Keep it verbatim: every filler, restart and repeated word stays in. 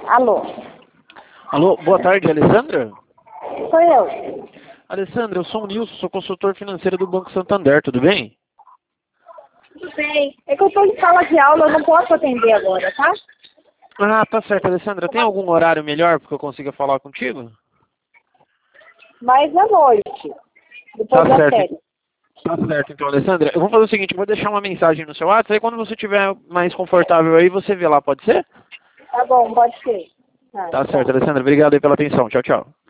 Alô? Alô, boa tarde, Alessandra? Sou eu. Alessandra, eu sou o Nilson, sou consultor financeiro do Banco Santander, tudo bem? Tudo bem. É que eu estou em sala de aula, eu não posso atender agora, tá? Ah, tá certo, Alessandra. Tem algum horário melhor para que eu consiga falar contigo? Mas à noite, depois Tá das certo. férias. Tá certo, então, Alessandra. Eu vou fazer o seguinte, eu vou deixar uma mensagem no seu WhatsApp, aí quando você estiver mais confortável aí, você vê lá, pode ser? Tá bom, pode ser. Tá, Tá tchau. certo, Alessandra. Obrigado aí pela atenção. Tchau, tchau.